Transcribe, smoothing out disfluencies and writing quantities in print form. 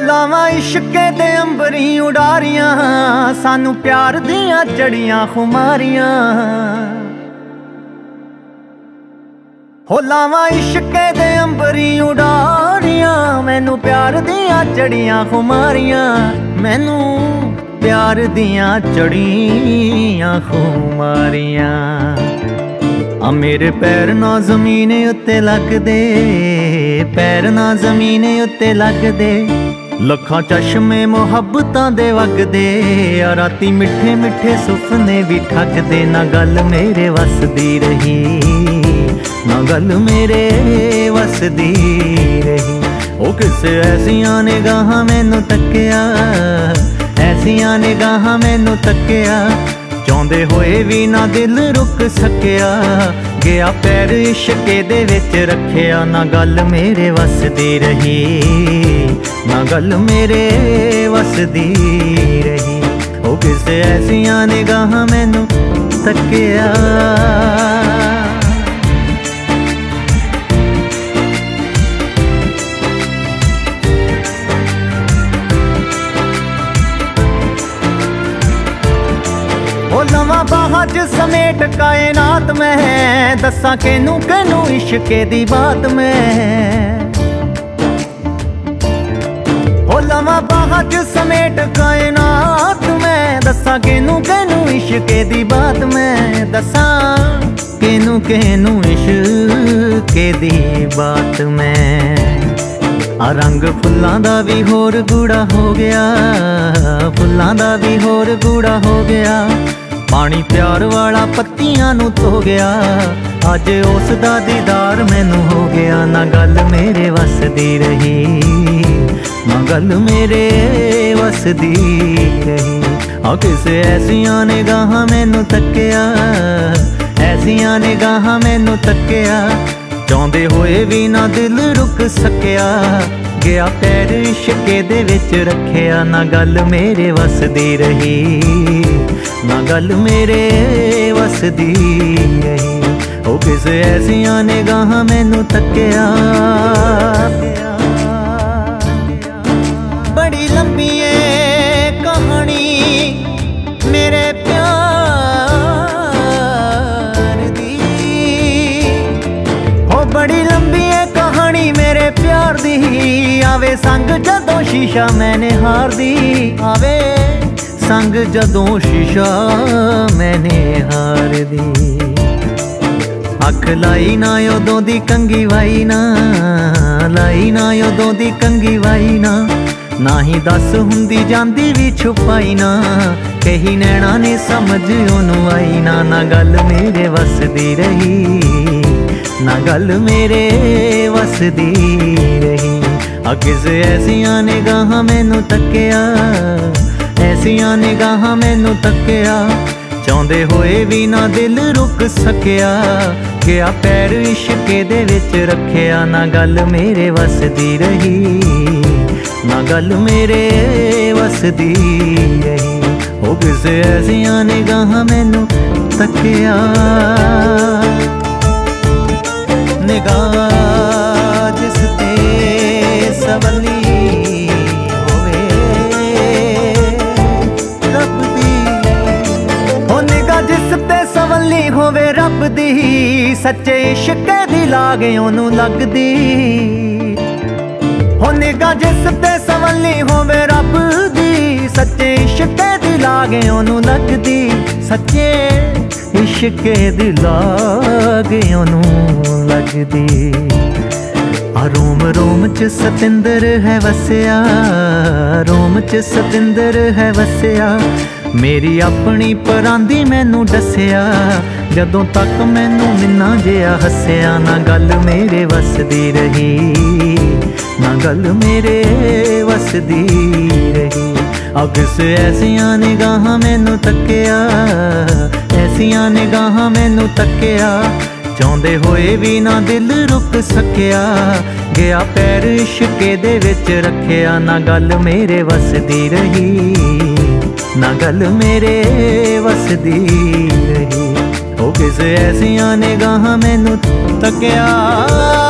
ਲਾਵਾਂ इश्के दे अंबरी उडारियां सानू प्यार दियां चढ़ियां खुमारियां हो लावां इश्के दे अंबरी उडारियां मैनू प्यार दियां चढ़ियां खुमारियां मैनू प्यार दियां चढ़ियां खुमारियां आ मेरे पैर ना जमीन उत्ते लगदे पैर ना जमीन उत्ते लगदे लखां चश्मे मुहब्बतां दे वगदे आ राती मिठे मिठे सुपने भी ठकदे ना गल मेरे वसदी रही ना गल मेरे वसदी रही ओ किसे ऐसियां निगाहां मैनू तक्किया ऐसियां निगाहां मैनू तक्किया चाहुंदे होए भी ना दिल रुक सकिया गया पैर इश्के दे विच रखिया ना गल मेरे वसदी रही ना गल मेरे वसदी रही ओ किसे ऐसियां निगाहां मैनू तक्किया लवां बाहां च समेट कायनात में दस्सां केनू केनू इश्के दी बात में ओ लवां बाहां च समेट कायनात में दस्सां केनू केनू इश्के दी बात में दस्सां केनू केनू इश्के दी बात में आ रंग फुल्लां दा भी होर गूड़ा हो गया फुल्लां दा भी होर गूड़ा हो गया पानी प्यार वाला पत्तियां नू धो गया अज उस दा दीदार मैनू हो गया ना गल मेरे वसदी रही ना गल मेरे वसदी रही आ किसे ऐसियां निगाहां मैनू तक्किया ऐसियां निगाहां मैनू तक्किया चाहुंदे होए भी ना दिल रुक सकिया गया पैर इश्के दे विच रखिया ना गल मेरे वसदी रही ना गल मेरे वसदी रही ओ किसे ऐसियां निगाहां मैनू तक्किया बड़ी लंबी है कहानी मेरे प्यार दी हो बड़ी लंबी है कहानी मेरे प्यार दी आवे संग जदों शीशा मैंने हार दी आवे संग जदों शीशा मैंने हार दी अख लाई ना उदों दी कंगी वाई ना लाई ना उदों दी कंगी वाई ना ही दस हुंदी जांदी भी छुपाई ना कही नैना ने समझ ओनू आई ना गल मेरे वसदी रही ना गल मेरे वसदी रही आ किसे ऐसियां निगाहां मैनू तक्किया ऐसियां निगाहां मैनू तक्किया चाहुंदे होए भी ना दिल रुक सकिया गया पैर इश्के दे विच रखिया ना गल मेरे वसदी रही ना गल मेरे वसदी रही ओ किसे ऐसियां निगाहां मैनू तक्किया निगाह जिस ते सवली होवे रब दी हो निगाह जिस ते सवली होवे रब दी सच्चे इश्के दी लागे ओनू लगदी हो निगाह जिस ते सवली होवे रब दी सच्चे इश्के दी लागे ओनू लगदी सच्चे इश्के दी लागे ओनू लगदी आ रोम रोम च सतिंदर है वसिया रोम च सतिंदर है वसिया मेरी अपनी परांदी मैनू दसिया जदों तक मैनू मिन्ना जिहा हसिया ना गल मेरे वसदी रही ना गल मेरे वसदी रही आ किसे ऐसियां निगाहां मैनू तक्किया ऐसियां निगाहां मैनू तक्किया चाहुंदे होए भी ना दिल रुक सकिया गया पैर इश्के दे विच रखिया ना गल मेरे वसदी रही ना गल मेरे वसदी रही ओ किसे ऐसियां निगाहां मैनू तक्किया